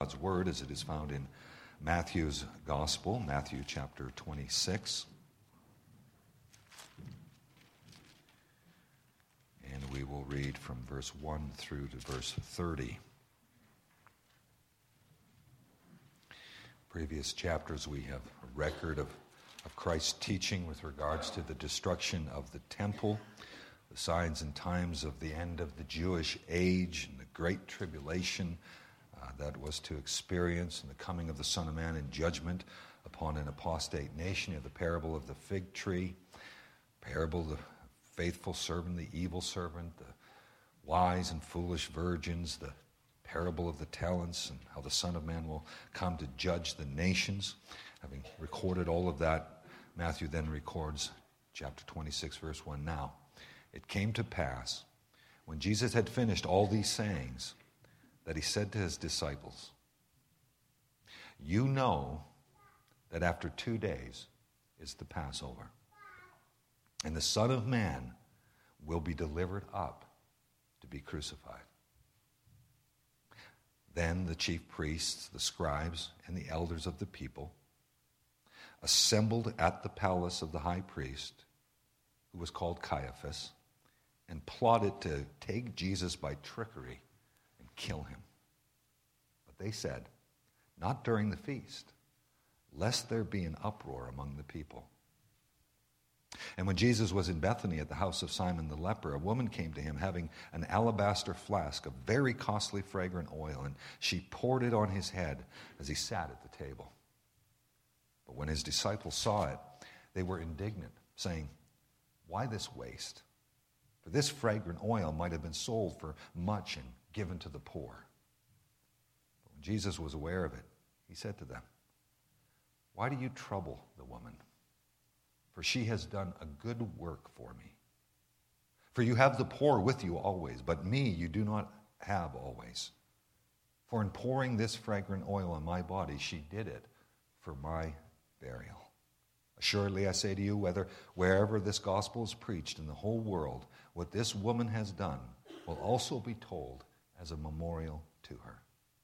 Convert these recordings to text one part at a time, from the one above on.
God's Word as it is found in Matthew's Gospel, Matthew chapter 26. And we will read from verse 1 through to verse 30. Previous chapters we have a record of Christ's teaching with regards to the destruction of the temple, the signs and times of the end of the Jewish age, and the great tribulation that was to experience, and the coming of the Son of Man in judgment upon an apostate nation. You have the parable of the fig tree, parable of the faithful servant, the evil servant, the wise and foolish virgins, the parable of the talents, and how the Son of Man will come to judge the nations. Having recorded all of that, Matthew then records chapter 26, verse 1. Now, it came to pass, when Jesus had finished all these sayings, that he said to his disciples, "You know that after 2 days is the Passover, and the Son of Man will be delivered up to be crucified." Then the chief priests, the scribes, and the elders of the people assembled at the palace of the high priest, who was called Caiaphas, and plotted to take Jesus by trickery and kill him. But they said, "Not during the feast, lest there be an uproar among the people." And when Jesus was in Bethany at the house of Simon the leper, a woman came to him having an alabaster flask of very costly fragrant oil, and she poured it on his head as he sat at the table. But when his disciples saw it, they were indignant, saying, "Why this waste? For this fragrant oil might have been sold for much and given to the poor." But when Jesus was aware of it, he said to them, "Why do you trouble the woman? For she has done a good work for me. For you have the poor with you always, but me you do not have always. For in pouring this fragrant oil on my body, she did it for my burial. Assuredly, I say to you, wherever this gospel is preached in the whole world, what this woman has done will also be told as a memorial to her."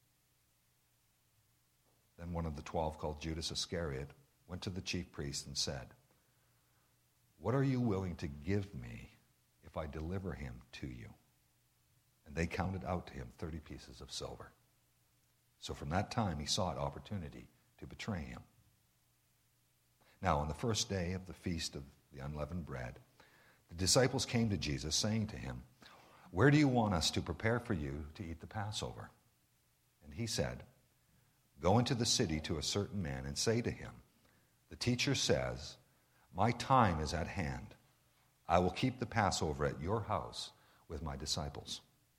Then one of the 12, called Judas Iscariot, went to the chief priests and said, "What are you willing to give me if I deliver him to you?" And they counted out to him 30 pieces of silver. So from that time he sought opportunity to betray him. Now on the first day of the feast of the unleavened bread, the disciples came to Jesus, saying to him, "Where do you want us to prepare for you to eat the Passover?" And he said, "Go into the city to a certain man and say to him, 'The teacher says, my time is at hand. I will keep the Passover at your house with my disciples.'"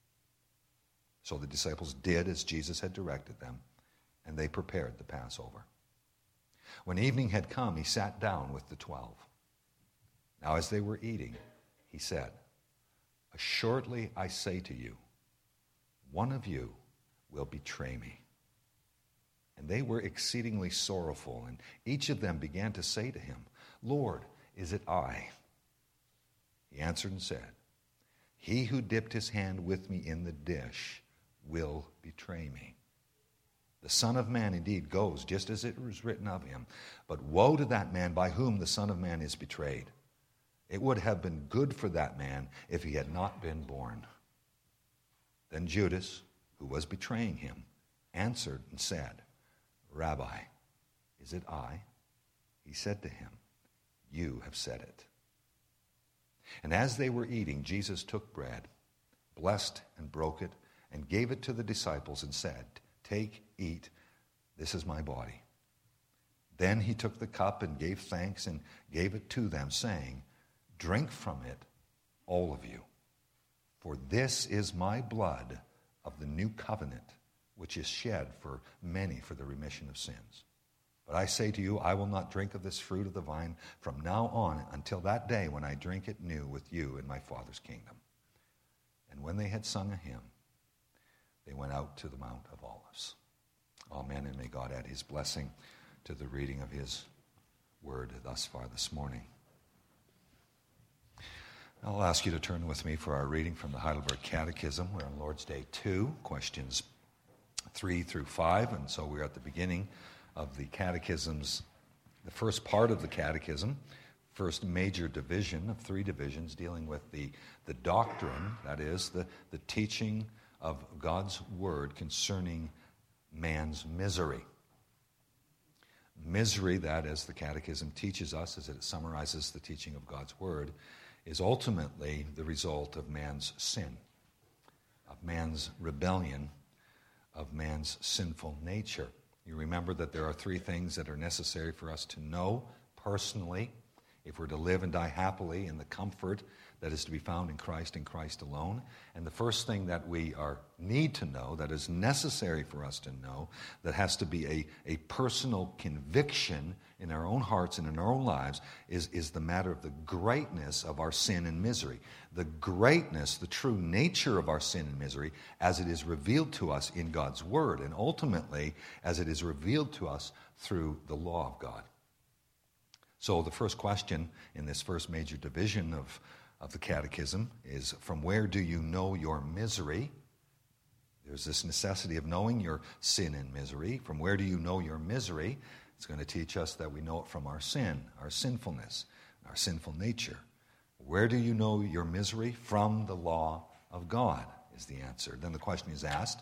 So the disciples did as Jesus had directed them, and they prepared the Passover. When evening had come, he sat down with the 12. Now as they were eating, he said, "Assuredly I say to you, one of you will betray me." And they were exceedingly sorrowful, and each of them began to say to him, "Lord, is it I?" He answered and said, "He who dipped his hand with me in the dish will betray me. The Son of Man indeed goes just as it was written of him, but woe to that man by whom the Son of Man is betrayed. It would have been good for that man if he had not been born." Then Judas, who was betraying him, answered and said, "Rabbi, is it I?" He said to him, "You have said it." And as they were eating, Jesus took bread, blessed and broke it, and gave it to the disciples and said, "Take, eat, this is my body." Then he took the cup and gave thanks and gave it to them, saying, "Drink from it, all of you, for this is my blood of the new covenant, which is shed for many for the remission of sins. But I say to you, I will not drink of this fruit of the vine from now on until that day when I drink it new with you in my Father's kingdom." And when they had sung a hymn, they went out to the Mount of Olives. Amen, and may God add his blessing to the reading of his word thus far this morning. I'll ask you to turn with me for our reading from the Heidelberg Catechism. We're on Lord's Day 2, questions 3 through 5, and so we're at the beginning of the catechism's, the first part of the catechism, first major division of 3 divisions dealing with the doctrine, that is, the teaching of God's word concerning man's misery. Misery, that as the catechism teaches us, as it summarizes the teaching of God's word, is ultimately the result of man's sin, of man's rebellion, of man's sinful nature. You remember that there are 3 things that are necessary for us to know personally if we're to live and die happily in the comfort that is to be found in Christ and Christ alone. And the first thing that we need to know, that is necessary for us to know, that has to be a personal conviction in our own hearts and in our own lives, is the matter of the greatness of our sin and misery. The greatness, the true nature of our sin and misery as it is revealed to us in God's word, and ultimately as it is revealed to us through the law of God. So the first question in this first major division of the catechism is, from where do you know your misery? There's this necessity of knowing your sin and misery. From where do you know your misery? It's going to teach us that we know it from our sin, our sinfulness, our sinful nature. Where do you know your misery? From the law of God is the answer. Then the question is asked,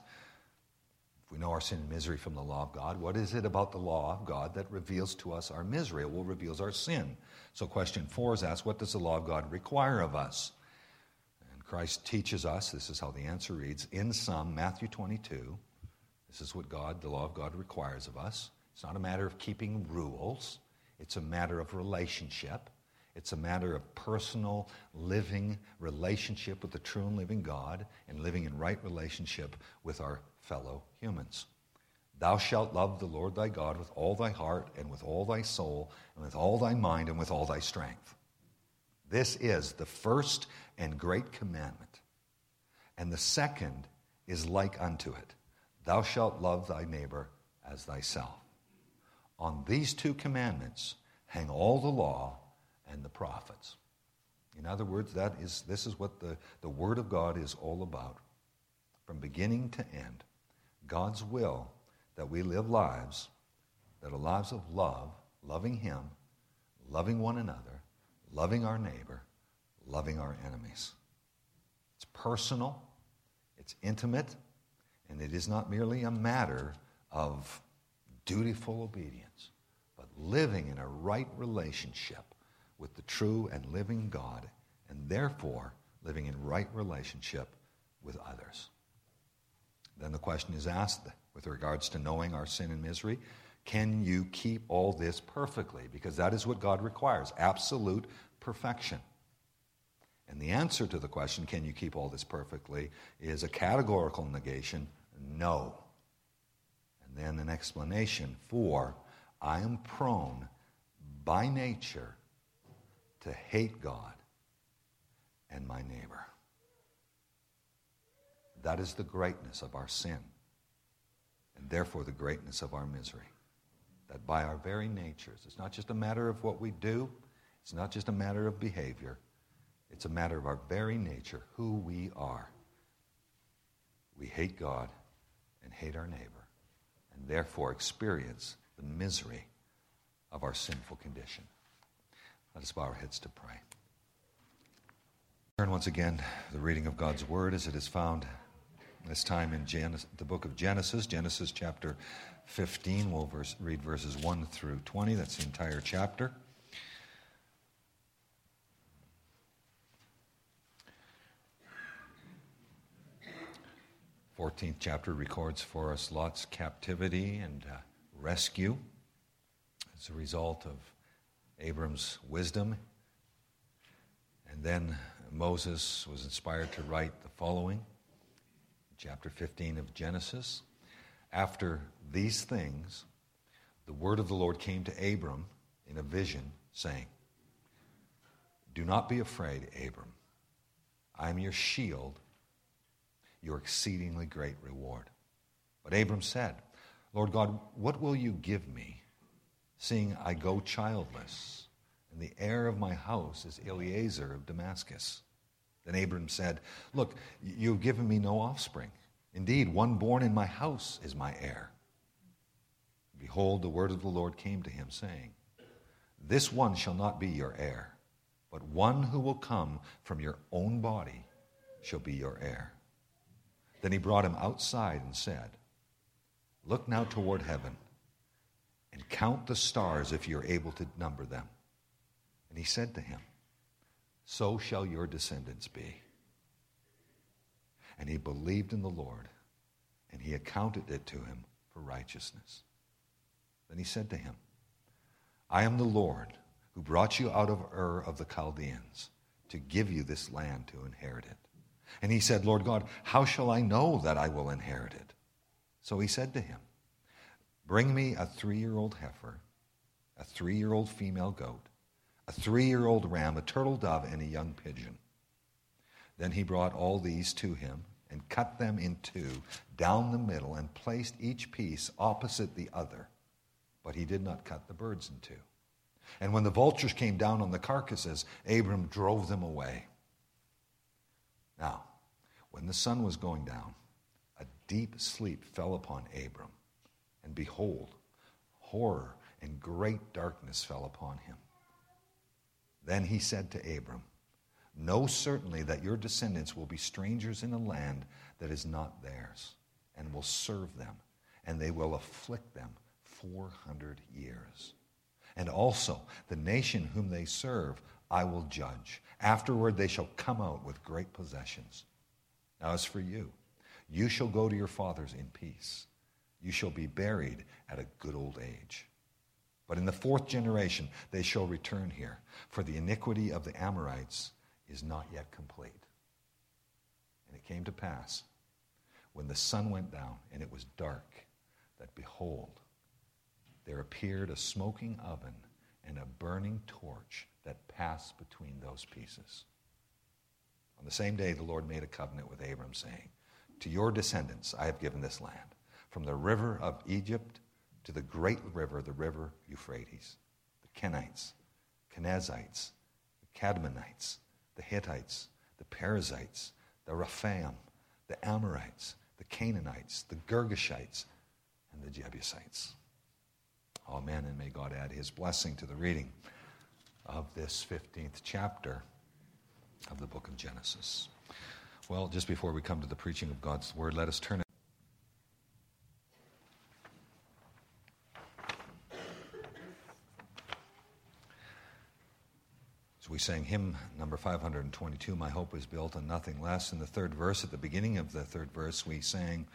if we know our sin and misery from the law of God, what is it about the law of God that reveals to us our misery? Well, reveals our sin. So question 4 is asked, what does the law of God require of us? And Christ teaches us, this is how the answer reads, in sum, Matthew 22, this is what the law of God requires of us. It's not a matter of keeping rules. It's a matter of relationship. It's a matter of personal living relationship with the true and living God and living in right relationship with our fellow humans. Thou shalt love the Lord thy God with all thy heart and with all thy soul and with all thy mind and with all thy strength. This is the first and great commandment. And the second is like unto it. Thou shalt love thy neighbor as thyself. On these 2 commandments hang all the law and the prophets. In other words, this is what the Word of God is all about. From beginning to end, God's will that we live lives that are lives of love, loving Him, loving one another, loving our neighbor, loving our enemies. It's personal, it's intimate, and it is not merely a matter of dutiful obedience, but living in a right relationship with the true and living God, and therefore living in right relationship with others. Then the question is asked with regards to knowing our sin and misery, can you keep all this perfectly? Because that is what God requires, absolute perfection. And the answer to the question, can you keep all this perfectly, is a categorical negation, no. And then an explanation, for I am prone by nature to hate God and my neighbor. That is the greatness of our sin, and therefore the greatness of our misery. That by our very natures, it's not just a matter of what we do, it's not just a matter of behavior, it's a matter of our very nature, who we are. We hate God and hate our neighbor, and therefore experience the misery of our sinful condition. Let us bow our heads to pray. Turn once again to the reading of God's Word as it is found this time in the book of Genesis. Genesis chapter 15, we'll read verses 1 through 20. That's the entire chapter. The 14th chapter records for us Lot's captivity and rescue as a result of Abram's wisdom. And then Moses was inspired to write the following, chapter 15 of Genesis. After these things, the word of the Lord came to Abram in a vision, saying, do not be afraid, Abram. I am your shield, your exceedingly great reward. But Abram said, Lord God, what will you give me, seeing I go childless, and the heir of my house is Eliezer of Damascus? Then Abram said, look, you've given me no offspring, Indeed, one born in my house is my heir. Behold, the word of the Lord came to him, saying, this one shall not be your heir, but one who will come from your own body shall be your heir. Then he brought him outside and said, look now toward heaven and count the stars if you're able to number them. And he said to him, so shall your descendants be. And he believed in the Lord, and he accounted it to him for righteousness. Then he said to him, I am the Lord who brought you out of Ur of the Chaldeans to give you this land to inherit it. And he said, Lord God, how shall I know that I will inherit it? So he said to him, bring me a 3-year-old heifer, a 3-year-old female goat, a 3-year-old ram, a turtle dove, and a young pigeon. Then he brought all these to him and cut them in two down the middle and placed each piece opposite the other. But he did not cut the birds in two. And when the vultures came down on the carcasses, Abram drove them away. Now, when the sun was going down, a deep sleep fell upon Abram. And behold, horror and great darkness fell upon him. Then he said to Abram, know certainly that your descendants will be strangers in a land that is not theirs, and will serve them, and they will afflict them 400 years. And also the nation whom they serve I will judge. Afterward they shall come out with great possessions. Now as for you, you shall go to your fathers in peace. You shall be buried at a good old age. But in the 4th generation they shall return here, for the iniquity of the Amorites is not yet complete. And it came to pass, when the sun went down and it was dark, that behold, there appeared a smoking oven and a burning torch that passed between those pieces. On the same day the Lord made a covenant with Abram, saying, to your descendants I have given this land, from the river of Egypt to the great river, the river Euphrates, the Kenites, Kenizzites, the Cadmonites, the Hittites, the Perizzites, the Rephaim, the Amorites, the Canaanites, the Girgashites, and the Jebusites. Amen, and may God add his blessing to the reading of this 15th chapter of the book of Genesis. Well, just before we come to the preaching of God's word, let us turn it. So we sang hymn number 522, My Hope is Built on Nothing Less. In the 3rd verse, at the beginning of the 3rd verse, we sang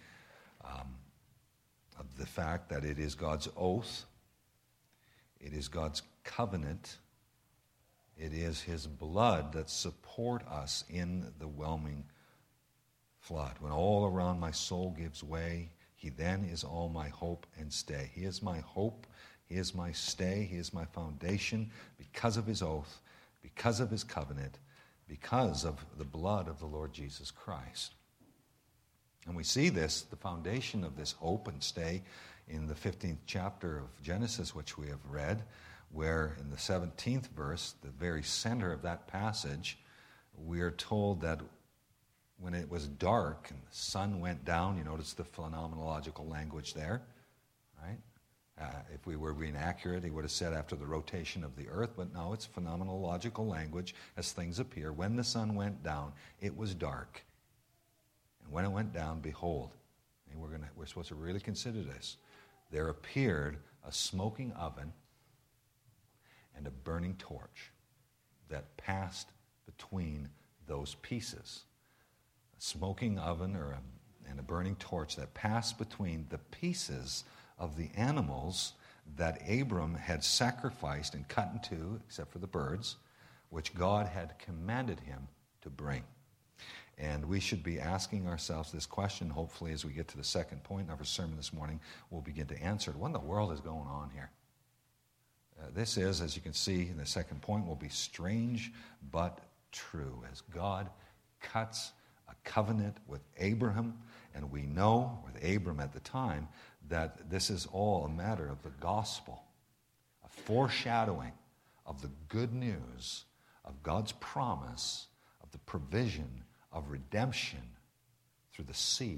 of the fact that it is God's oath, it is God's covenant, it is his blood that support us in the whelming flood. When all around my soul gives way, he then is all my hope and stay. He is my hope, he is my stay, he is my foundation because of his oath, because of his covenant, because of the blood of the Lord Jesus Christ. And we see this, the foundation of this hope and stay, in the 15th chapter of Genesis, which we have read, where in the 17th verse, the very center of that passage, we are told that when it was dark and the sun went down, you notice the phenomenological language there, right? If we were being accurate, he would have said after the rotation of the earth, but no, it's phenomenological language as things appear. When the sun went down, it was dark. And when it went down, behold, and we're supposed to really consider this, there appeared a smoking oven and a burning torch that passed between those pieces. A smoking oven and a burning torch that passed between the pieces of the animals that Abram had sacrificed and cut in two, except for the birds, which God had commanded him to bring. And we should be asking ourselves this question. Hopefully, as we get to the second point of our sermon this morning, we'll begin to answer it. What in the world is going on here? This is, as you can see in the second point, will be strange but true, as God cuts a covenant with Abraham, and we know with Abram at the time that this is all a matter of the gospel, a foreshadowing of the good news of God's promise of the provision of redemption through the seed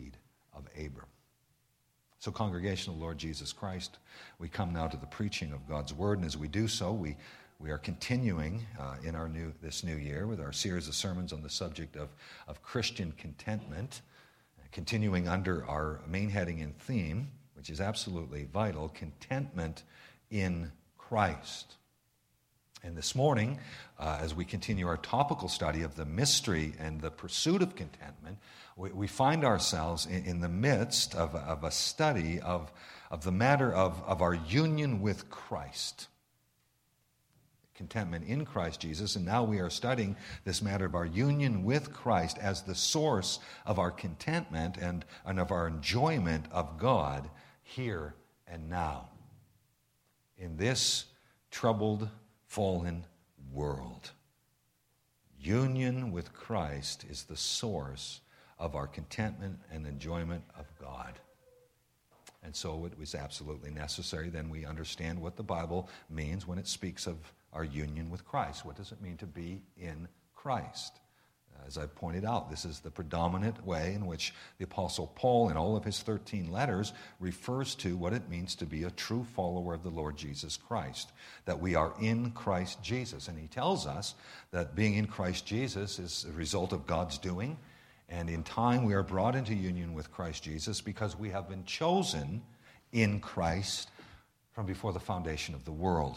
of Abram. So, congregation of the Lord Jesus Christ, we come now to the preaching of God's Word, and as we do so, we are continuing in this new year with our series of sermons on the subject of Christian contentment, continuing under our main heading and theme, which is absolutely vital, contentment in Christ. And this morning, as we continue our topical study of the mystery and the pursuit of contentment, we find ourselves in the midst of a study of the matter of our union with Christ. Contentment in Christ Jesus, and now we are studying this matter of our union with Christ as the source of our contentment and of our enjoyment of God here and now. In this troubled, fallen world, union with Christ is the source of our contentment and enjoyment of God. And so it was absolutely necessary then we understand what the Bible means when it speaks of our union with Christ. What does it mean to be in Christ? As I pointed out, this is the predominant way in which the Apostle Paul, in all of his 13 letters, refers to what it means to be a true follower of the Lord Jesus Christ, that we are in Christ Jesus. And he tells us that being in Christ Jesus is a result of God's doing, and in time we are brought into union with Christ Jesus because we have been chosen in Christ from before the foundation of the world.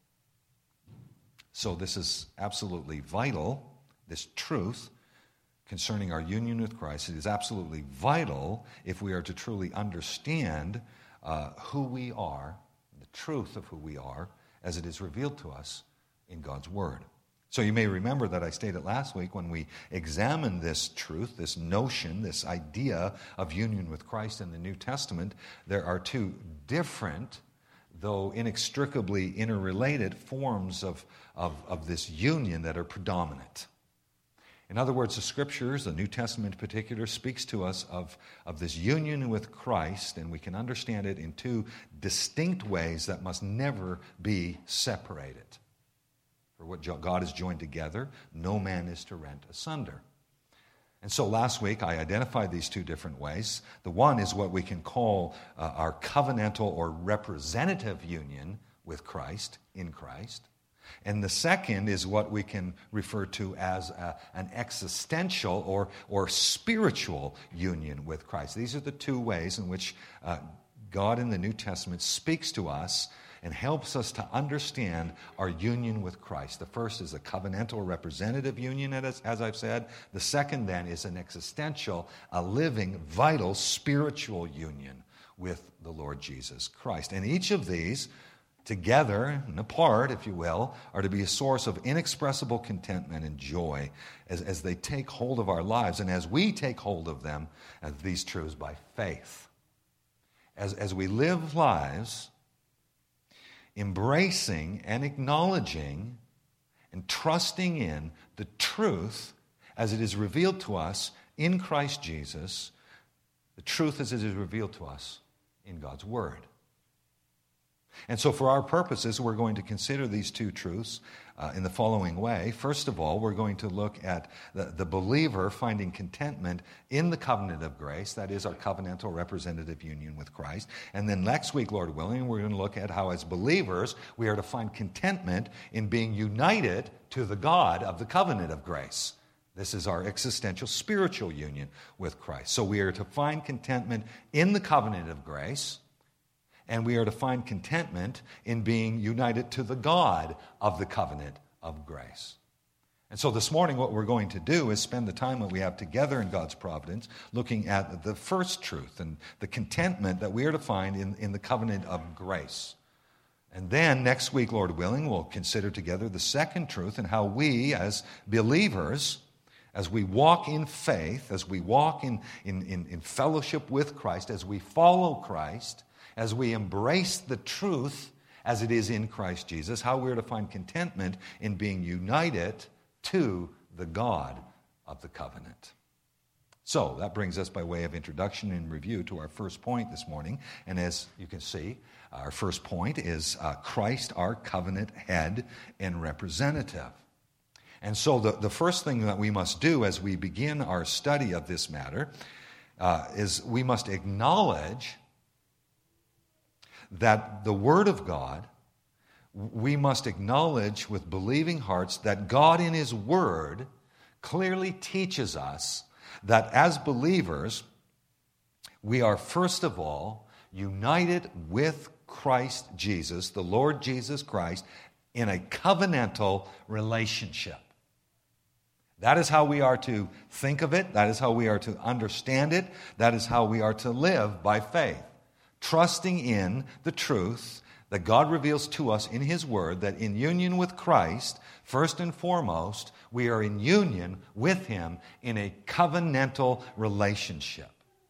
So this is absolutely vital, this truth concerning our union with Christ. It is absolutely vital if we are to truly understand who we are, the truth of who we are, as it is revealed to us in God's Word. So you may remember that I stated last week when we examined this truth, this notion, this idea of union with Christ in the New Testament, there are two different, though inextricably interrelated, forms of this union that are predominant. In other words, the Scriptures, the New Testament in particular, speaks to us of this union with Christ, and we can understand it in two distinct ways that must never be separated. For what God has joined together, no man is to rent asunder. And so last week I identified these two different ways. The one is what we can call our covenantal or representative union with Christ, in Christ. And the second is what we can refer to as an existential or spiritual union with Christ. These are the two ways in which God in the New Testament speaks to us and helps us to understand our union with Christ. The first is a covenantal representative union, as I've said. The second then is an existential, a living, vital, spiritual union with the Lord Jesus Christ. And each of these, together and apart, if you will, are to be a source of inexpressible contentment and joy as they take hold of our lives and as we take hold of them, as these truths, by faith. As we live lives embracing and acknowledging and trusting in the truth as it is revealed to us in Christ Jesus, the truth as it is revealed to us in God's Word. And so for our purposes, we're going to consider these two truths in the following way. First of all, we're going to look at the believer finding contentment in the covenant of grace, that is our covenantal representative union with Christ. And then next week, Lord willing, we're going to look at how as believers we are to find contentment in being united to the God of the covenant of grace. This is our existential spiritual union with Christ. So we are to find contentment in the covenant of grace, and we are to find contentment in being united to the God of the covenant of grace. And so this morning what we're going to do is spend the time that we have together in God's providence looking at the first truth and the contentment that we are to find in the covenant of grace. And then next week, Lord willing, we'll consider together the second truth and how we as believers, as we walk in faith, as we walk in fellowship with Christ, as we follow Christ, as we embrace the truth as it is in Christ Jesus, how we're to find contentment in being united to the God of the covenant. So that brings us by way of introduction and review to our first point this morning. And as you can see, our first point is Christ, our covenant head and representative. And so the first thing that we must do as we begin our study of this matter is we must acknowledge that the Word of God, we must acknowledge with believing hearts that God in His Word clearly teaches us that as believers, we are first of all united with Christ Jesus, the Lord Jesus Christ, in a covenantal relationship. That is how we are to think of it. That is how we are to understand it. That is how we are to live by faith, trusting in the truth that God reveals to us in His Word, that in union with Christ, first and foremost, we are in union with Him in a covenantal relationship.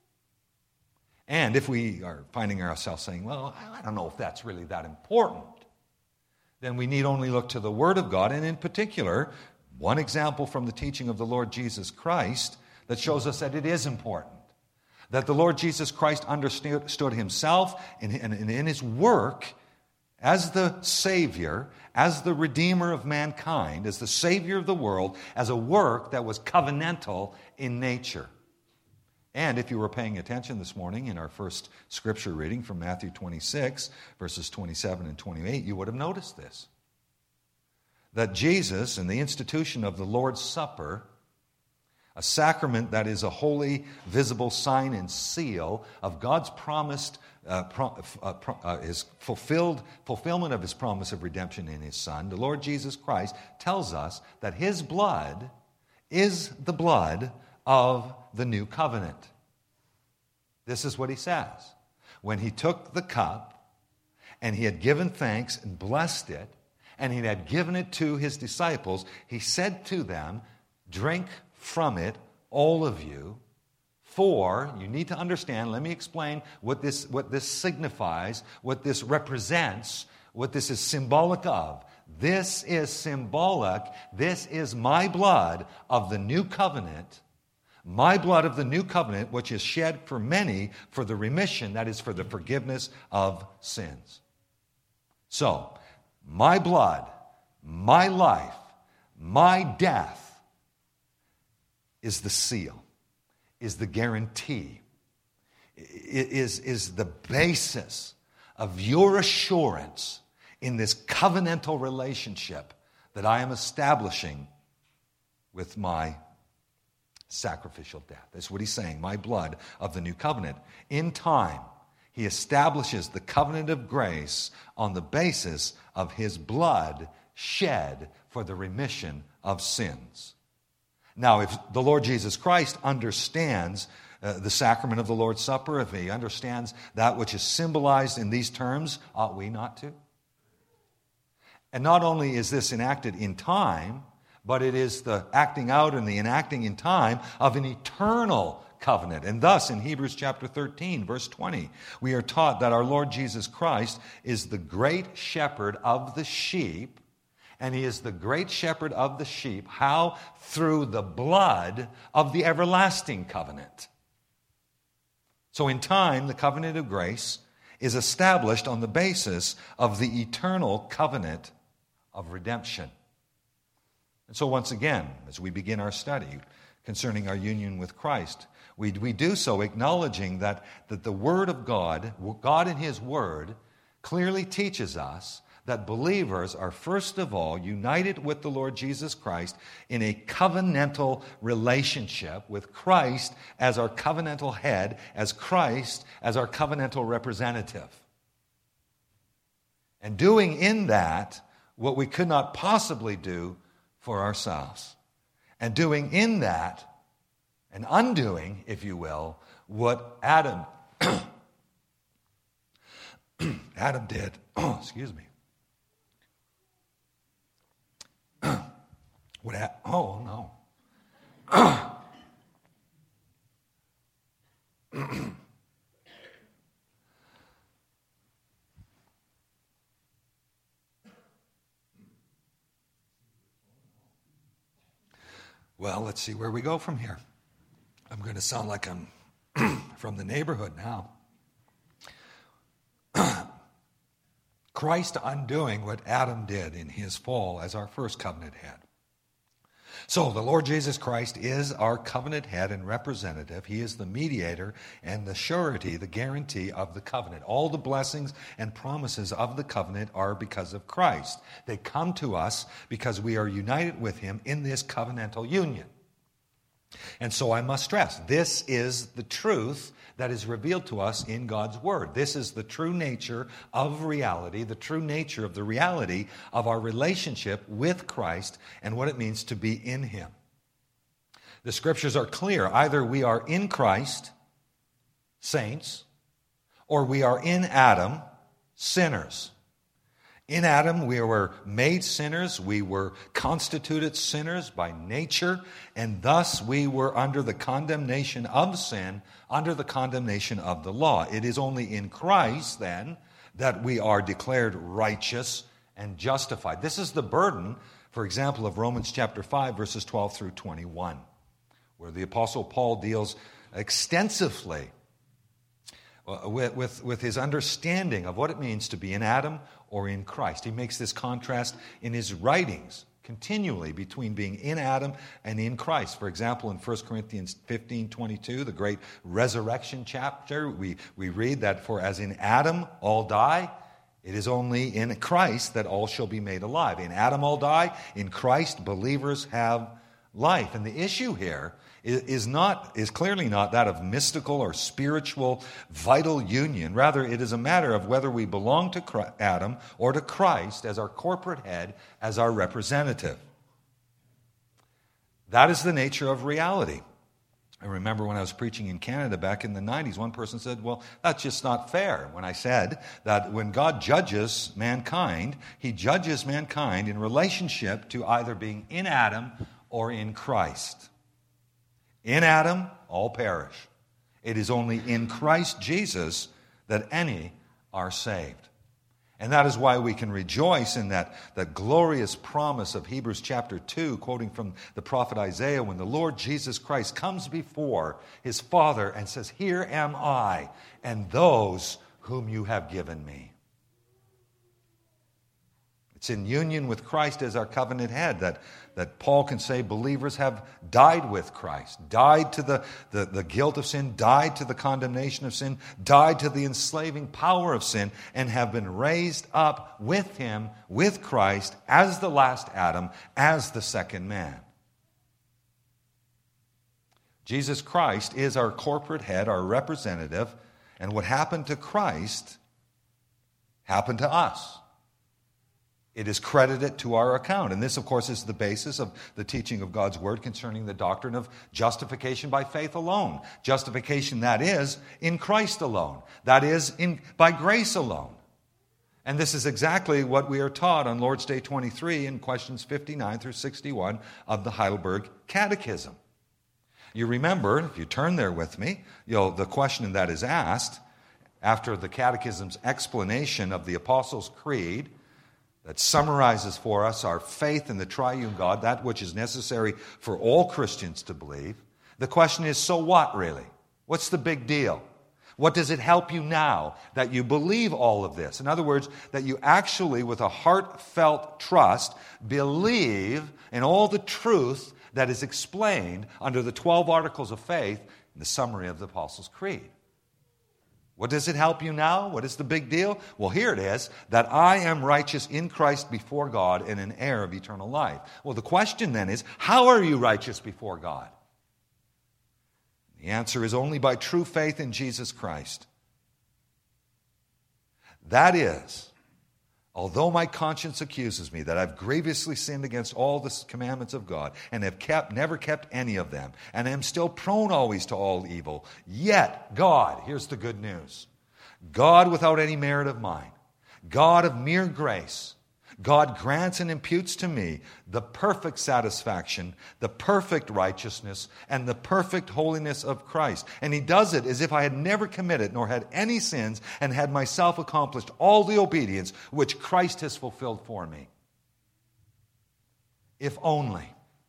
And if we are finding ourselves saying, well, I don't know if that's really that important, then we need only look to the Word of God, and in particular, one example from the teaching of the Lord Jesus Christ that shows us that it is important. That the Lord Jesus Christ understood Himself and in His work as the Savior, as the Redeemer of mankind, as the Savior of the world, as a work that was covenantal in nature. And if you were paying attention this morning in our first scripture reading from Matthew 26, verses 27 and 28, you would have noticed this. That Jesus, in the institution of the Lord's Supper, a sacrament that is a holy, visible sign and seal of God's promised, His fulfillment of His promise of redemption in His Son, the Lord Jesus Christ tells us that His blood is the blood of the new covenant. This is what He says. When He took the cup and He had given thanks and blessed it, and He had given it to His disciples, He said to them, "Drink from it, all of you, for," you need to understand, let me explain what this signifies, what this represents, what this is symbolic of. This is symbolic, this is my blood of the new covenant, my blood of the new covenant, which is shed for many for the remission, that is for the forgiveness of sins. So, my blood, my life, my death is the seal, is the guarantee, is the basis of your assurance in this covenantal relationship that I am establishing with my sacrificial death. That's what He's saying, my blood of the new covenant. In time, He establishes the covenant of grace on the basis of His blood shed for the remission of sins. Now, if the Lord Jesus Christ understands the sacrament of the Lord's Supper, if He understands that which is symbolized in these terms, ought we not to? And not only is this enacted in time, but it is the acting out and the enacting in time of an eternal covenant. And thus, in Hebrews chapter 13, verse 20, we are taught that our Lord Jesus Christ is the great shepherd of the sheep, and He is the great shepherd of the sheep. How? Through the blood of the everlasting covenant. So in time, the covenant of grace is established on the basis of the eternal covenant of redemption. And so once again, as we begin our study concerning our union with Christ, we do so acknowledging that the Word of God, God in His Word, clearly teaches us that believers are first of all united with the Lord Jesus Christ in a covenantal relationship with Christ as our covenantal head, as Christ as our covenantal representative. And doing in that what we could not possibly do for ourselves. And doing in that, and undoing, if you will, what Adam did. Excuse me. Oh, no. Well, let's see where we go from here. I'm going to sound like I'm from the neighborhood now. Christ undoing what Adam did in his fall as our first covenant head. So the Lord Jesus Christ is our covenant head and representative. He is the mediator and the surety, the guarantee of the covenant. All the blessings and promises of the covenant are because of Christ. They come to us because we are united with him in this covenantal union. And so I must stress, this is the truth that is revealed to us in God's Word. This is the true nature of reality, the true nature of the reality of our relationship with Christ and what it means to be in him. The Scriptures are clear. Either we are in Christ, saints, or we are in Adam, sinners. In Adam, we were made sinners. We were constituted sinners by nature, and thus we were under the condemnation of sin, under the condemnation of the law. It is only in Christ, then, that we are declared righteous and justified. This is the burden, for example, of Romans chapter 5, verses 12 through 21, where the Apostle Paul deals extensively with his understanding of what it means to be in Adam or in Christ. He makes this contrast in his writings continually between being in Adam and in Christ. For example, in 1 Corinthians 15:22, the great resurrection chapter, we read that for as in Adam all die, it is only in Christ that all shall be made alive. In Adam all die, in Christ believers have life. And the issue here is clearly not that of mystical or spiritual vital union. Rather, it is a matter of whether we belong to Adam or to Christ as our corporate head, as our representative. That is the nature of reality. I remember when I was preaching in Canada back in the 90s, one person said, well, that's just not fair. When I said that when God judges mankind, he judges mankind in relationship to either being in Adam or in Christ. In Adam, all perish. It is only in Christ Jesus that any are saved. And that is why we can rejoice in that glorious promise of Hebrews chapter 2, quoting from the prophet Isaiah, when the Lord Jesus Christ comes before his Father and says, "Here am I, and those whom you have given me." It's in union with Christ as our covenant head that Paul can say believers have died with Christ, died to the guilt of sin, died to the condemnation of sin, died to the enslaving power of sin, and have been raised up with him, with Christ, as the last Adam, as the second man. Jesus Christ is our corporate head, our representative, and what happened to Christ happened to us. It is credited to our account. And this, of course, is the basis of the teaching of God's Word concerning the doctrine of justification by faith alone. Justification, that is, in Christ alone. That is, by grace alone. And this is exactly what we are taught on Lord's Day 23 in questions 59 through 61 of the Heidelberg Catechism. You remember, if you turn there with me, the question that is asked after the Catechism's explanation of the Apostles' Creed, that summarizes for us our faith in the triune God, that which is necessary for all Christians to believe. The question is, so what really? What's the big deal? What does it help you now that you believe all of this? In other words, that you actually, with a heartfelt trust, believe in all the truth that is explained under the 12 Articles of Faith in the summary of the Apostles' Creed. What does it help you now? What is the big deal? Well, here it is, that I am righteous in Christ before God and an heir of eternal life. Well, the question then is, how are you righteous before God? The answer is only by true faith in Jesus Christ. That is, although my conscience accuses me that I've grievously sinned against all the commandments of God and have never kept any of them, and am still prone always to all evil, yet God, here's the good news, God without any merit of mine, God of mere grace, God grants and imputes to me the perfect satisfaction, the perfect righteousness, and the perfect holiness of Christ. And he does it as if I had never committed nor had any sins and had myself accomplished all the obedience which Christ has fulfilled for me. If only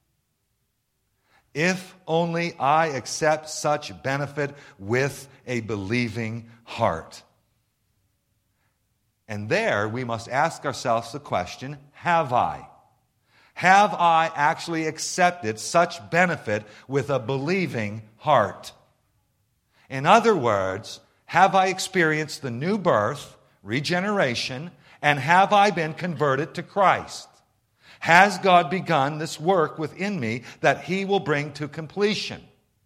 I accept such benefit with a believing heart. And there we must ask ourselves the question, have I? Have I actually accepted such benefit with a believing heart? In other words, have I experienced the new birth, regeneration, and have I been converted to Christ? Has God begun this work within me that He will bring to completion?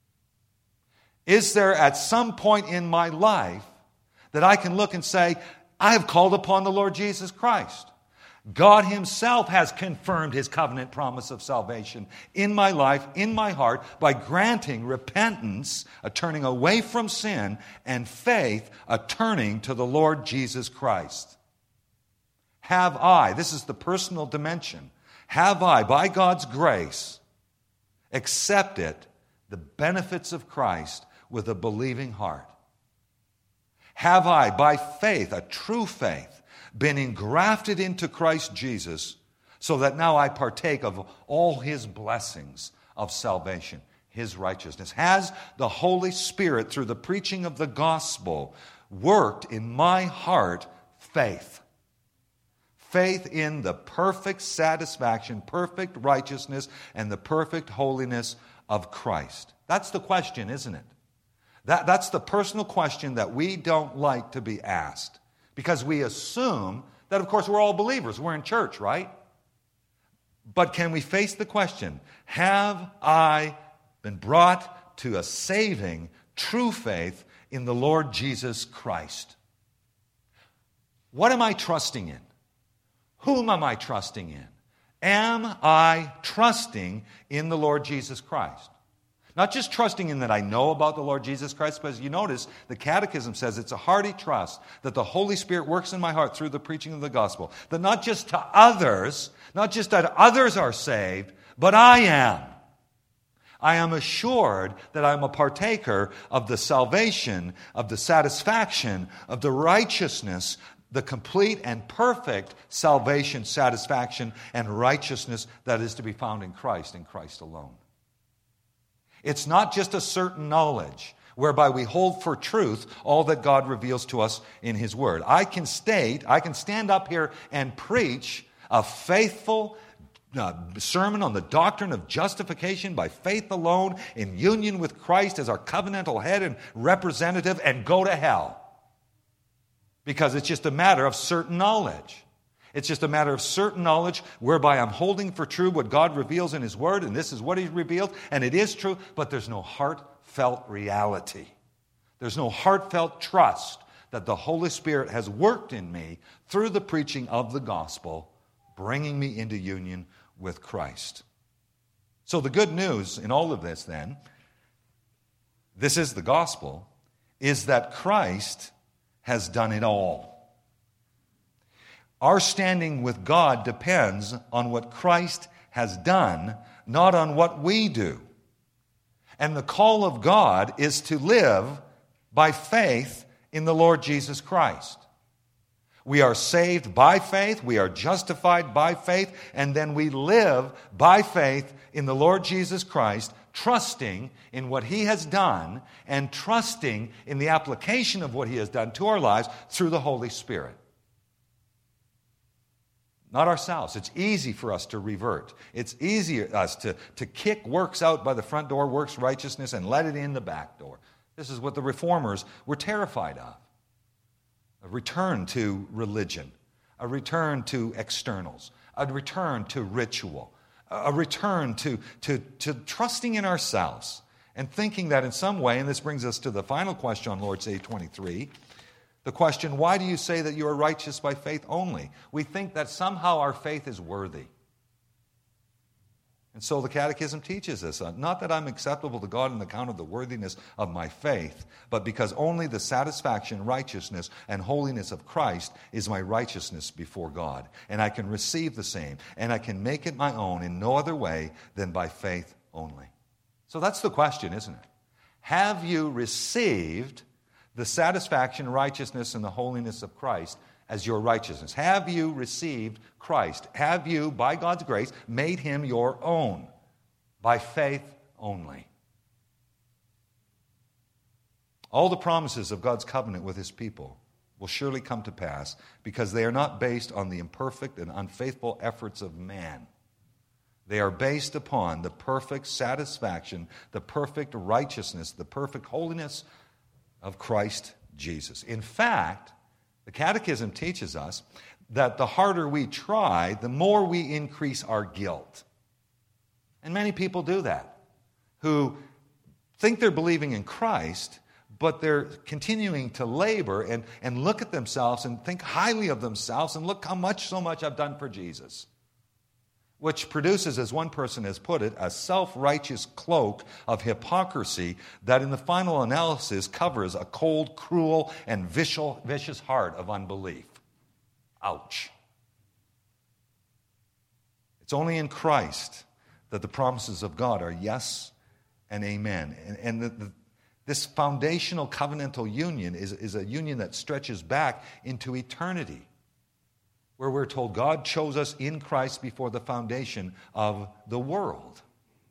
Is there at some point in my life that I can look and say, I have called upon the Lord Jesus Christ? God Himself has confirmed His covenant promise of salvation in my life, in my heart, by granting repentance, a turning away from sin, and faith, a turning to the Lord Jesus Christ. Have I, this is the personal dimension, have I, by God's grace, accepted the benefits of Christ with a believing heart? Have I, by faith, a true faith, been engrafted into Christ Jesus so that now I partake of all His blessings of salvation, His righteousness? Has the Holy Spirit, through the preaching of the gospel, worked in my heart faith? Faith in the perfect satisfaction, perfect righteousness, and the perfect holiness of Christ. That's the question, isn't it? That's the personal question that we don't like to be asked. Because we assume that, of course, we're all believers. We're in church, right? But can we face the question, have I been brought to a saving, true faith in the Lord Jesus Christ? What am I trusting in? Whom am I trusting in? Am I trusting in the Lord Jesus Christ? Not just trusting in that I know about the Lord Jesus Christ, but as you notice, the Catechism says it's a hearty trust that the Holy Spirit works in my heart through the preaching of the gospel. That not just to others, not just that others are saved, but I am. I am assured that I'm a partaker of the salvation, of the satisfaction, of the righteousness, the complete and perfect salvation, satisfaction, and righteousness that is to be found in Christ alone. It's not just a certain knowledge whereby we hold for truth all that God reveals to us in His Word. I can stand up here and preach a faithful sermon on the doctrine of justification by faith alone in union with Christ as our covenantal head and representative and go to hell. Because it's just a matter of certain knowledge. It's just a matter of certain knowledge whereby I'm holding for true what God reveals in His Word, and this is what He's revealed, and it is true, but there's no heartfelt reality. There's no heartfelt trust that the Holy Spirit has worked in me through the preaching of the gospel, bringing me into union with Christ. So the good news in all of this then, this is the gospel, is that Christ has done it all. Our standing with God depends on what Christ has done, not on what we do. And the call of God is to live by faith in the Lord Jesus Christ. We are saved by faith, we are justified by faith, and then we live by faith in the Lord Jesus Christ, trusting in what He has done and trusting in the application of what He has done to our lives through the Holy Spirit. Not ourselves. It's easy for us to revert. It's easy for us to kick works out by the front door, works righteousness, and let it in the back door. This is what the reformers were terrified of. A return to religion, a return to externals, a return to ritual, a return to trusting in ourselves and thinking that in some way, and this brings us to the final question on Lord's Day 23, the question, why do you say that you are righteous by faith only? We think that somehow our faith is worthy. And so the Catechism teaches us, not that I'm acceptable to God on account of the worthiness of my faith, but because only the satisfaction, righteousness, and holiness of Christ is my righteousness before God. And I can receive the same, and I can make it my own in no other way than by faith only. So that's the question, isn't it? Have you received the satisfaction, righteousness, and the holiness of Christ as your righteousness? Have you received Christ? Have you, by God's grace, made Him your own by faith only? All the promises of God's covenant with His people will surely come to pass because they are not based on the imperfect and unfaithful efforts of man, They are based upon the perfect satisfaction, the perfect righteousness, the perfect holiness of Christ Jesus. In fact, the Catechism teaches us that the harder we try, the more we increase our guilt. And many people do that, who think they're believing in Christ, but they're continuing to labor and look at themselves and think highly of themselves and look so much I've done for Jesus. Which produces, as one person has put it, a self-righteous cloak of hypocrisy that in the final analysis covers a cold, cruel, and vicious heart of unbelief. Ouch. It's only in Christ that the promises of God are yes and amen. And this foundational covenantal union is a union that stretches back into eternity, where we're told God chose us in Christ before the foundation of the world.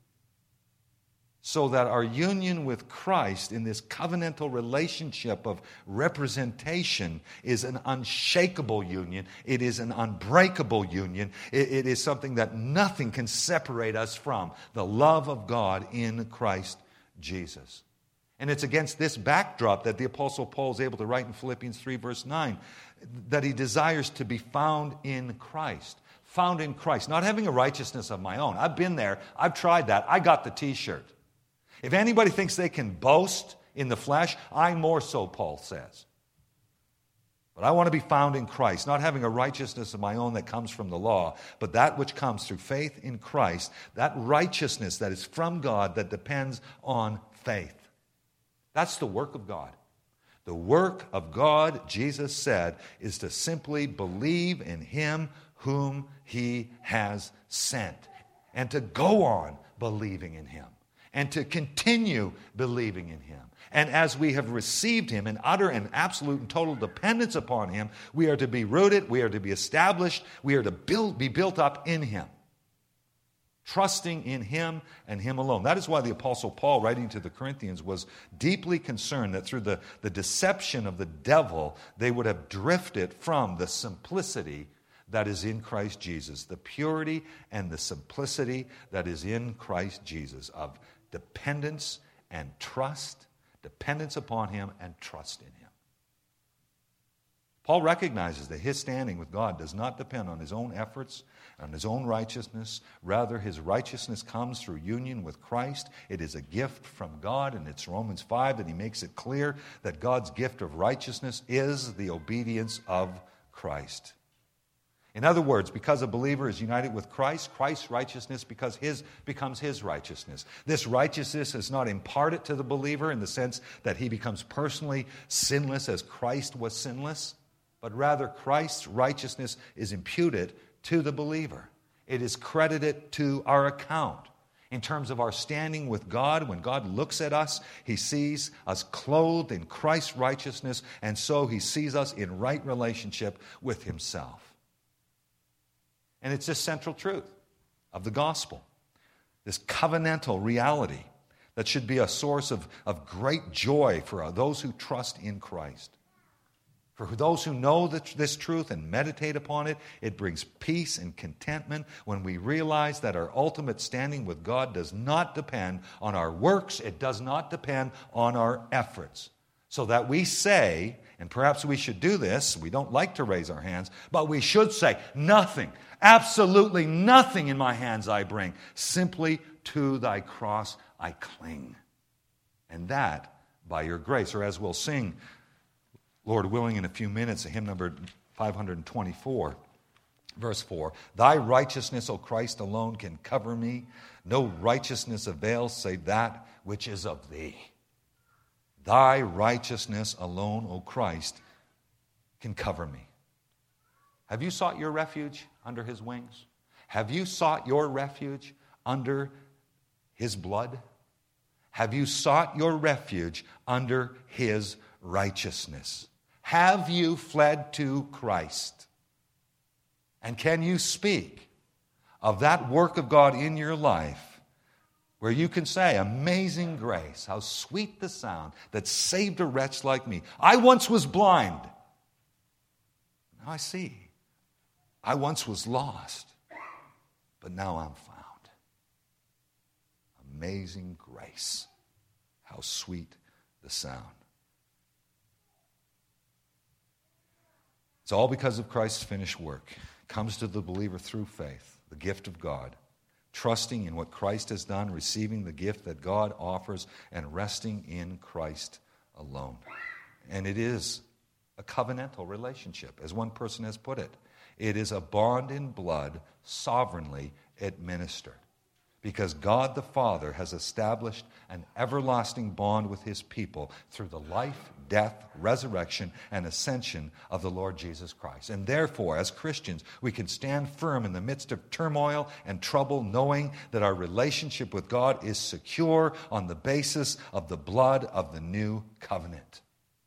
So that our union with Christ in this covenantal relationship of representation is an unshakable union. It is an unbreakable union. It is something that nothing can separate us from, the love of God in Christ Jesus. And it's against this backdrop that the Apostle Paul is able to write in Philippians 3 verse 9 that he desires to be found in Christ. Found in Christ, not having a righteousness of my own. I've been there. I've tried that. I got the t-shirt. If anybody thinks they can boast in the flesh, I more so, Paul says. But I want to be found in Christ, not having a righteousness of my own that comes from the law, but that which comes through faith in Christ, that righteousness that is from God that depends on faith. That's the work of God. The work of God, Jesus said, is to simply believe in Him whom He has sent, and to go on believing in Him, and to continue believing in Him. And as we have received Him in utter and absolute and total dependence upon Him, we are to be rooted, we are to be established, we are to be built up in Him, trusting in Him and Him alone. That is why the Apostle Paul, writing to the Corinthians, was deeply concerned that through the deception of the devil, they would have drifted from the simplicity that is in Christ Jesus, the purity and the simplicity that is in Christ Jesus of dependence and trust, dependence upon Him and trust in Him. Paul recognizes that his standing with God does not depend on his own efforts, on his own righteousness. Rather, his righteousness comes through union with Christ. It is a gift from God, and it's Romans 5 that he makes it clear that God's gift of righteousness is the obedience of Christ. In other words, because a believer is united with Christ, Christ's righteousness becomes his righteousness. This righteousness is not imparted to the believer in the sense that he becomes personally sinless as Christ was sinless, but rather Christ's righteousness is imputed to the believer. It is credited to our account. In terms of our standing with God, when God looks at us, He sees us clothed in Christ's righteousness, and so He sees us in right relationship with Himself. And it's this central truth of the gospel, this covenantal reality that should be a source of great joy for those who trust in Christ. For those who know this truth and meditate upon it, it brings peace and contentment when we realize that our ultimate standing with God does not depend on our works, it does not depend on our efforts. So that we say, and perhaps we should do this, we don't like to raise our hands, but we should say, nothing, absolutely nothing in my hands I bring, simply to Thy cross I cling. And that by Your grace, or as we'll sing, Lord willing, in a few minutes, a hymn number 524, verse 4. Thy righteousness, O Christ, alone can cover me. No righteousness avails save that which is of Thee. Thy righteousness alone, O Christ, can cover me. Have you sought your refuge under His wings? Have you sought your refuge under His blood? Have you sought your refuge under His righteousness? Have you fled to Christ? And can you speak of that work of God in your life where you can say, amazing grace, how sweet the sound that saved a wretch like me. I once was blind. Now I see. I once was lost, but now I'm found. amazing grace. How sweet the sound. It's all because of Christ's finished work. It comes to the believer through faith, the gift of God, trusting in what Christ has done, receiving the gift that God offers, and resting in Christ alone. And it is a covenantal relationship, as one person has put it. It is a bond in blood, sovereignly administered. Because God the Father has established an everlasting bond with his people through the life, death, resurrection, and ascension of the Lord Jesus Christ. And therefore, as Christians, we can stand firm in the midst of turmoil and trouble, knowing that our relationship with God is secure on the basis of the blood of the new covenant.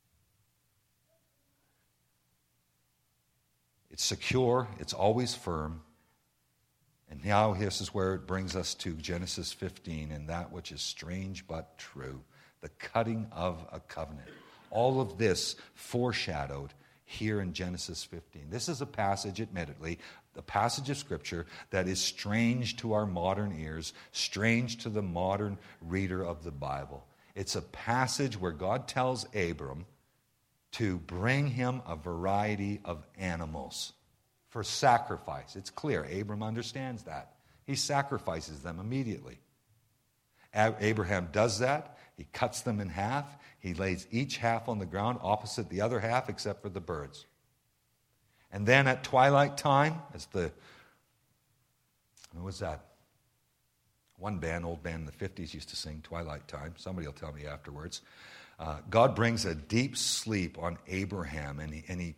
It's secure, it's always firm. And now this is where it brings us to Genesis 15 and that which is strange but true, the cutting of a covenant. All of this foreshadowed here in Genesis 15. This is a passage, admittedly, the passage of Scripture that is strange to our modern ears, strange to the modern reader of the Bible. It's a passage where God tells Abram to bring him a variety of animals for sacrifice. It's clear. Abram understands that. He sacrifices them immediately. Abraham does that. He cuts them in half. He lays each half on the ground opposite the other half except for the birds. And then at twilight time, as what was that? One band, old band in the 50s used to sing Twilight Time. Somebody will tell me afterwards. God brings a deep sleep on Abraham, and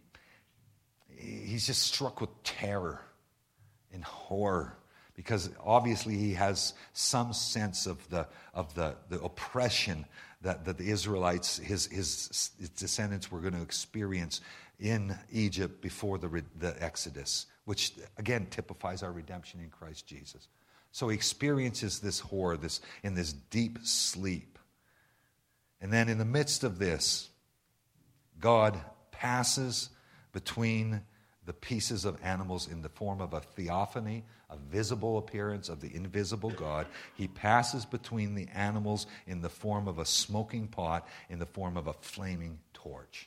he's just struck with terror and horror, because obviously he has some sense of the oppression that the Israelites, his descendants, were going to experience in Egypt before the Exodus, which again typifies our redemption in Christ Jesus. So he experiences this horror, in this deep sleep. And then in the midst of this, God passes between the pieces of animals in the form of a theophany, a visible appearance of the invisible God. He passes between the animals in the form of a smoking pot, in the form of a flaming torch.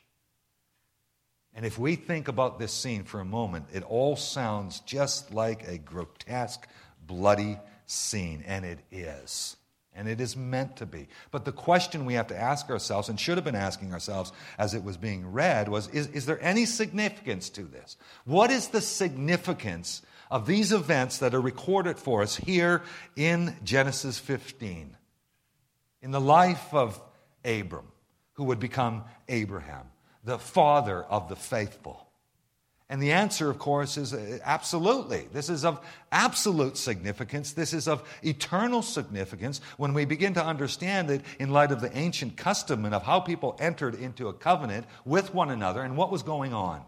And if we think about this scene for a moment, it all sounds just like a grotesque, bloody scene, and it is. And it is meant to be. But the question we have to ask ourselves, and should have been asking ourselves as it was being read, was, is there any significance to this? What is the significance of these events that are recorded for us here in Genesis 15? In the life of Abram, who would become Abraham, the father of the faithful. And the answer, of course, is absolutely. This is of absolute significance. This is of eternal significance when we begin to understand it in light of the ancient custom and of how people entered into a covenant with one another and what was going on.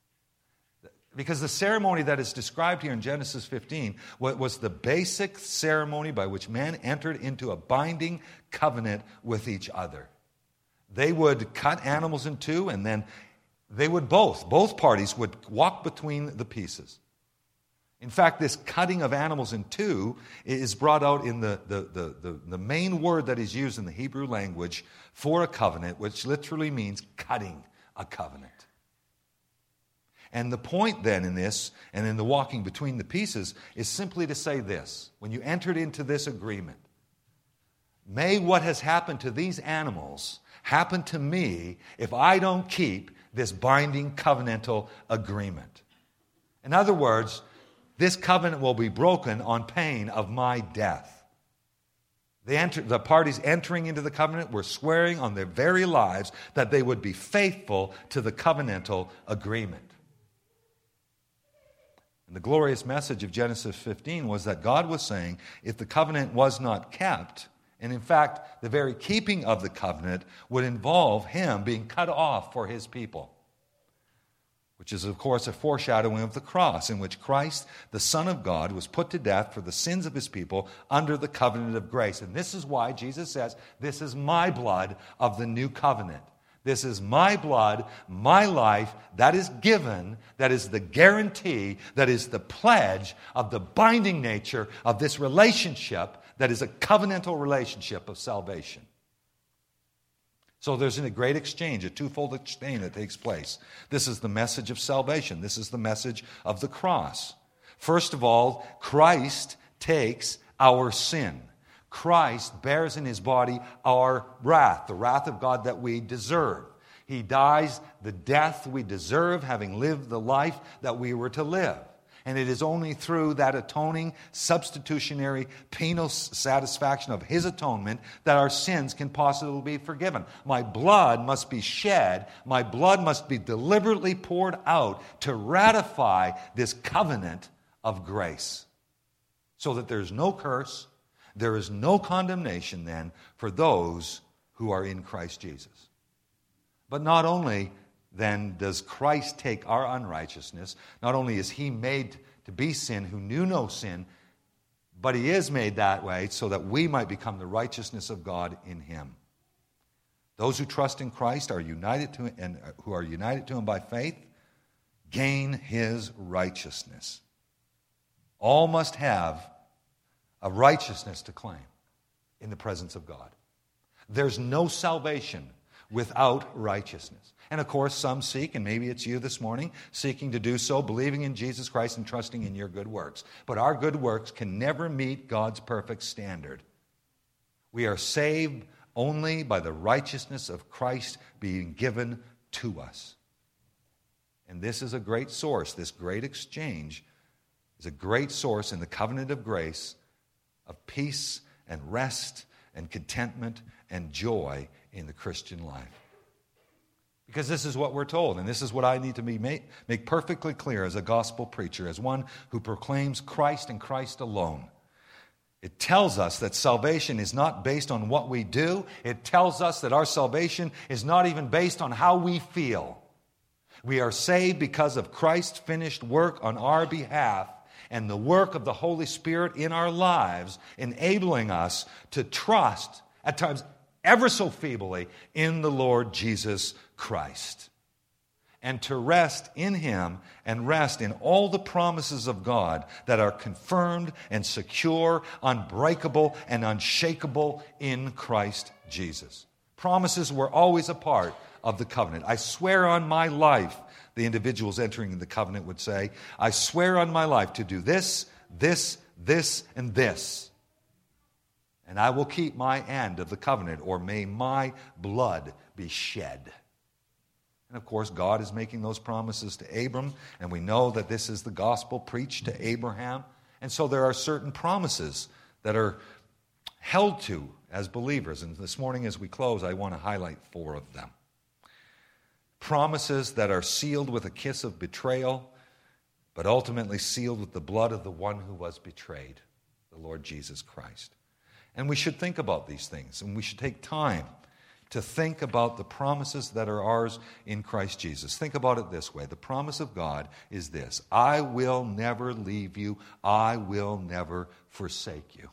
Because the ceremony that is described here in Genesis 15 was the basic ceremony by which man entered into a binding covenant with each other. They would cut animals in two, and then they would both parties would walk between the pieces. In fact, this cutting of animals in two is brought out in the main word that is used in the Hebrew language for a covenant, which literally means cutting a covenant. And the point then in this, and in the walking between the pieces, is simply to say this: when you entered into this agreement, may what has happened to these animals happen to me if I don't keep this binding covenantal agreement. In other words, this covenant will be broken on pain of my death. The parties entering into the covenant were swearing on their very lives that they would be faithful to the covenantal agreement. And the glorious message of Genesis 15 was that God was saying, if the covenant was not kept, and in fact, the very keeping of the covenant would involve him being cut off for his people. Which is, of course, a foreshadowing of the cross, in which Christ, the Son of God, was put to death for the sins of his people under the covenant of grace. And this is why Jesus says, this is my blood of the new covenant. This is my blood, my life, that is given, that is the guarantee, that is the pledge of the binding nature of this relationship that is a covenantal relationship of salvation. So there's a great exchange, a twofold exchange that takes place. This is the message of salvation. This is the message of the cross. First of all, Christ takes our sin. Christ bears in his body our wrath, the wrath of God that we deserve. He dies the death we deserve, having lived the life that we were to live. And it is only through that atoning, substitutionary, penal satisfaction of his atonement that our sins can possibly be forgiven. My blood must be shed. My blood must be deliberately poured out to ratify this covenant of grace. So that there's no curse, there is no condemnation then for those who are in Christ Jesus. But not only then does Christ take our unrighteousness, not only is he made to be sin who knew no sin, but he is made that way so that we might become the righteousness of God in him. Those who trust in Christ are united to and who are united to him by faith gain his righteousness. All must have a righteousness to claim in the presence of God. There's no salvation without righteousness. And of course, some seek, and maybe it's you this morning, seeking to do so, believing in Jesus Christ and trusting in your good works. But our good works can never meet God's perfect standard. We are saved only by the righteousness of Christ being given to us. And this is a great source. This great exchange is a great source in the covenant of grace of peace and rest and contentment and joy in the Christian life. Because this is what we're told, and this is what I need to make perfectly clear as a gospel preacher, as one who proclaims Christ and Christ alone. It tells us that salvation is not based on what we do. It tells us that our salvation is not even based on how we feel. We are saved because of Christ's finished work on our behalf and the work of the Holy Spirit in our lives, enabling us to trust, at times ever so feebly, in the Lord Jesus Christ. And to rest in him and rest in all the promises of God that are confirmed and secure, unbreakable and unshakable in Christ Jesus. Promises were always a part of the covenant. I swear on my life, the individuals entering the covenant would say, I swear on my life to do this, this, this, and this. And I will keep my end of the covenant, or may my blood be shed. And of course, God is making those promises to Abram, and we know that this is the gospel preached to Abraham. And so there are certain promises that are held to as believers. And this morning as we close, I want to highlight 4 of them. Promises that are sealed with a kiss of betrayal, but ultimately sealed with the blood of the one who was betrayed, the Lord Jesus Christ. And we should think about these things, and we should take time to think about the promises that are ours in Christ Jesus. Think about it this way. The promise of God is this: I will never leave you. I will never forsake you.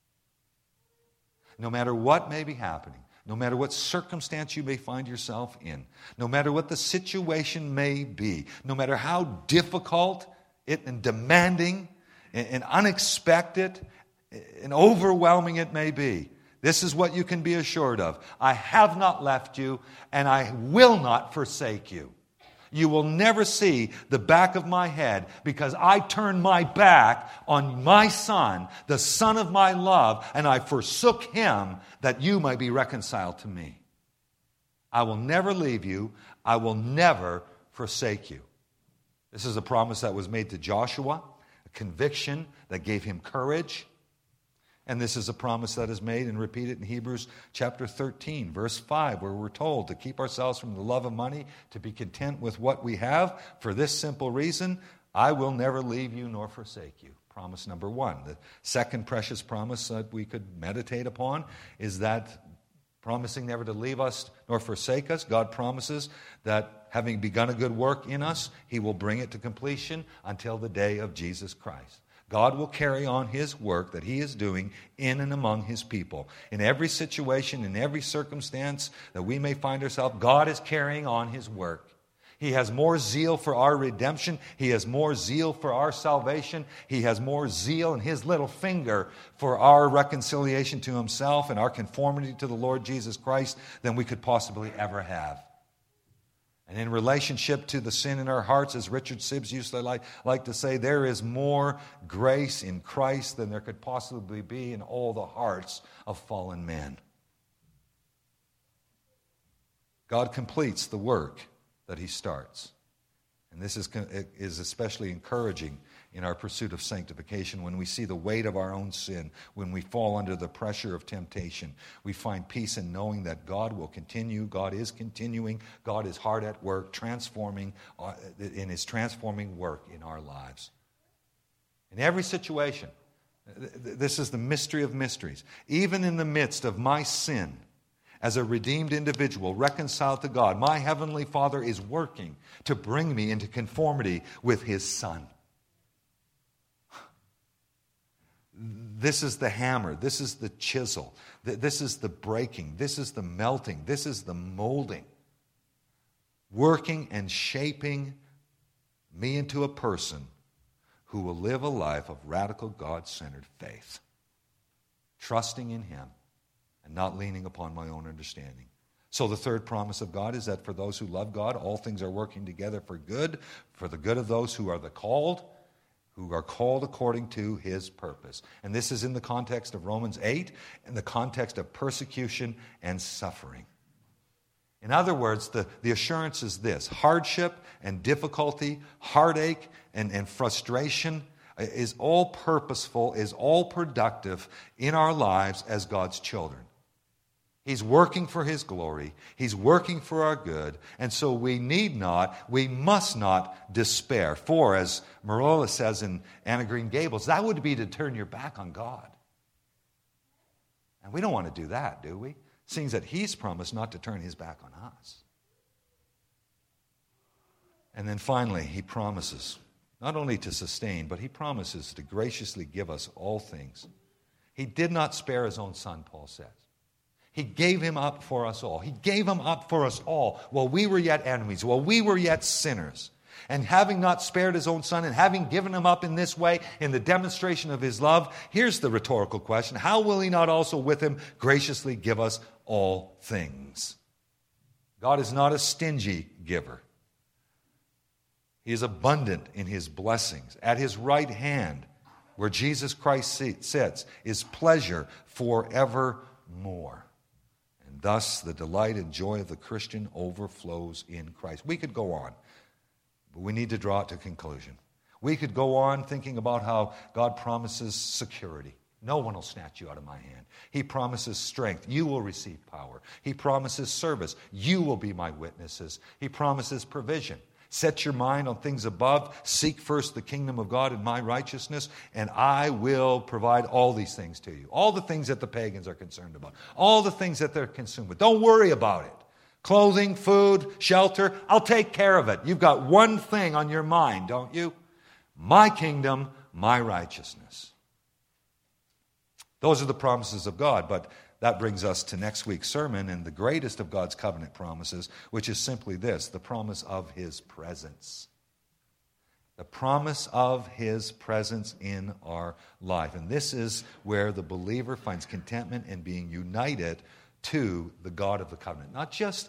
No matter what may be happening, no matter what circumstance you may find yourself in, no matter what the situation may be, no matter how difficult it and demanding and unexpected and overwhelming it may be, this is what you can be assured of. I have not left you, and I will not forsake you. You will never see the back of my head, because I turned my back on my Son, the Son of my love, and I forsook him that you might be reconciled to me. I will never leave you. I will never forsake you. This is a promise that was made to Joshua, a conviction that gave him courage. And this is a promise that is made and repeated in Hebrews chapter 13, verse 5, where we're told to keep ourselves from the love of money, to be content with what we have, for this simple reason: I will never leave you nor forsake you. Promise number 1. The second precious promise that we could meditate upon is that promising never to leave us nor forsake us. God promises that having begun a good work in us, he will bring it to completion until the day of Jesus Christ. God will carry on His work that He is doing in and among His people. In every situation, in every circumstance that we may find ourselves, God is carrying on His work. He has more zeal for our redemption. He has more zeal for our salvation. He has more zeal in His little finger for our reconciliation to Himself and our conformity to the Lord Jesus Christ than we could possibly ever have. And in relationship to the sin in our hearts, as Richard Sibbes used to like to say, there is more grace in Christ than there could possibly be in all the hearts of fallen men. God completes the work that He starts. And this is especially encouraging in our pursuit of sanctification. When we see the weight of our own sin, when we fall under the pressure of temptation, we find peace in knowing that God will continue, God is continuing, God is hard at work, transforming in His transforming work in our lives. In every situation, this is the mystery of mysteries. Even in the midst of my sin, as a redeemed individual, reconciled to God, my Heavenly Father is working to bring me into conformity with His Son. This is the hammer. This is the chisel. This is the breaking. This is the melting. This is the molding. Working and shaping me into a person who will live a life of radical God-centered faith, trusting in Him and not leaning upon my own understanding. So the third promise of God is that for those who love God, all things are working together for good, for the good of those who are called according to His purpose. And this is in the context of Romans 8, in the context of persecution and suffering. In other words, the assurance is this: hardship and difficulty, heartache and frustration is all purposeful, is all productive in our lives as God's children. He's working for His glory. He's working for our good. And so we must not despair. For, as Marola says in Anna Green Gables, that would be to turn your back on God. And we don't want to do that, do we? Seeing that He's promised not to turn His back on us. And then finally, He promises not only to sustain, but He promises to graciously give us all things. He did not spare His own Son, Paul says. He gave Him up for us all. He gave Him up for us all while we were yet enemies, while we were yet sinners. And having not spared His own Son and having given Him up in this way, in the demonstration of His love, here's the rhetorical question: how will He not also with Him graciously give us all things? God is not a stingy giver. He is abundant in His blessings. At His right hand, where Jesus Christ sits, is pleasure forevermore. And thus the delight and joy of the Christian overflows in Christ. We could go on, but we need to draw it to conclusion. We could go on thinking about how God promises security. No one will snatch you out of my hand. He promises strength. You will receive power. He promises service. You will be my witnesses. He promises provision. Set your mind on things above. Seek first the kingdom of God and my righteousness, and I will provide all these things to you. All the things that the pagans are concerned about. All the things that they're consumed with. Don't worry about it. Clothing, food, shelter, I'll take care of it. You've got one thing on your mind, don't you? My kingdom, my righteousness. Those are the promises of God, but that brings us to next week's sermon and the greatest of God's covenant promises, which is simply this: the promise of His presence. The promise of His presence in our life. And this is where the believer finds contentment in being united to the God of the covenant. Not just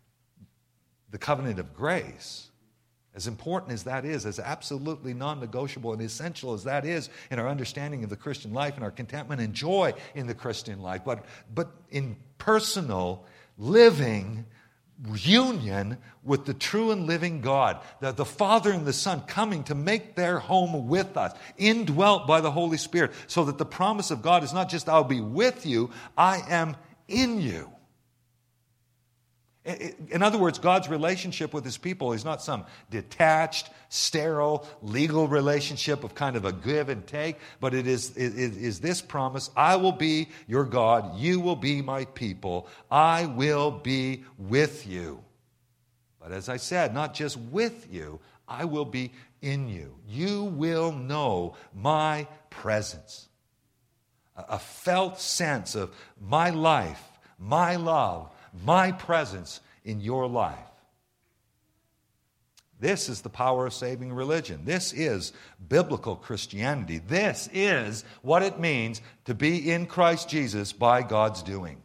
the covenant of grace, as important as that is, as absolutely non-negotiable and essential as that is in our understanding of the Christian life and our contentment and joy in the Christian life, but in personal, living union with the true and living God, the Father and the Son coming to make their home with us, indwelt by the Holy Spirit, so that the promise of God is not just I'll be with you, I am in you. In other words, God's relationship with His people is not some detached, sterile, legal relationship of kind of a give and take, but it is this promise: I will be your God, you will be my people, I will be with you. But as I said, not just with you, I will be in you. You will know my presence. A felt sense of my life, my love, my presence in your life. This is the power of saving religion. This is biblical Christianity. This is what it means to be in Christ Jesus by God's doing.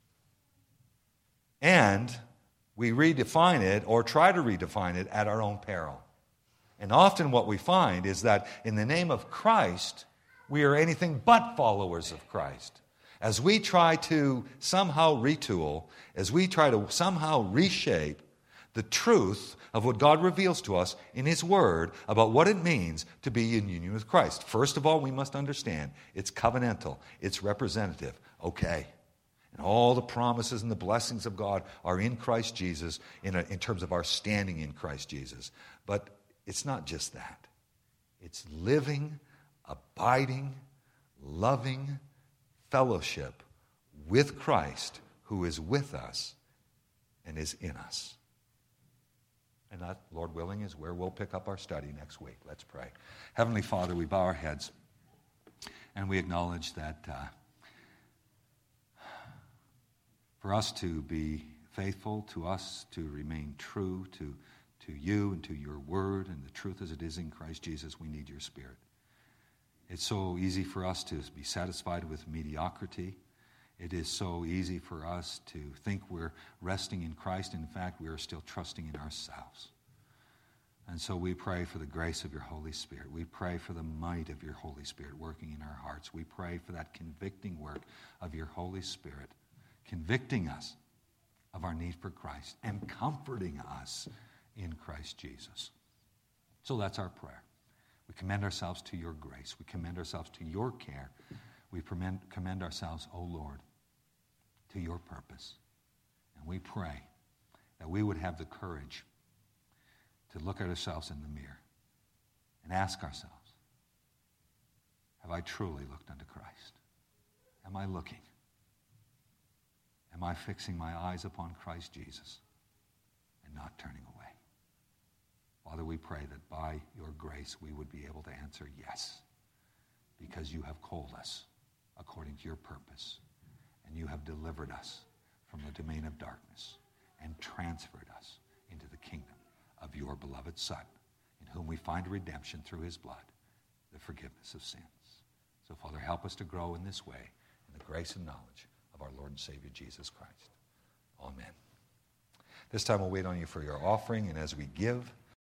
And we redefine it or try to redefine it at our own peril. And often what we find is that in the name of Christ, we are anything but followers of Christ. As we try to somehow retool, as we try to somehow reshape the truth of what God reveals to us in His Word about what it means to be in union with Christ. First of all, we must understand it's covenantal, it's representative. Okay. And all the promises and the blessings of God are in Christ Jesus in terms of our standing in Christ Jesus. But it's not just that. It's living, abiding, loving fellowship with Christ who is with us and is in us. And that, Lord willing, is where we'll pick up our study next week. Let's pray. Heavenly Father, we bow our heads and we acknowledge that for us to be faithful, to us to remain true to you and to your word and the truth as it is in Christ Jesus, we need your Spirit. It's so easy for us to be satisfied with mediocrity. It is so easy for us to think we're resting in Christ. In fact, we are still trusting in ourselves. And so we pray for the grace of your Holy Spirit. We pray for the might of your Holy Spirit working in our hearts. We pray for that convicting work of your Holy Spirit, convicting us of our need for Christ and comforting us in Christ Jesus. So that's our prayer. We commend ourselves to your grace. We commend ourselves to your care. We commend ourselves, O Lord, to your purpose. And we pray that we would have the courage to look at ourselves in the mirror and ask ourselves, have I truly looked unto Christ? Am I looking? Am I fixing my eyes upon Christ Jesus and not turning away? Father, we pray that by your grace we would be able to answer yes, because you have called us according to your purpose, and you have delivered us from the domain of darkness and transferred us into the kingdom of your beloved Son, in whom we find redemption through his blood, the forgiveness of sins. So, Father, help us to grow in this way in the grace and knowledge of our Lord and Savior Jesus Christ. Amen. This time we'll wait on you for your offering, and as we give,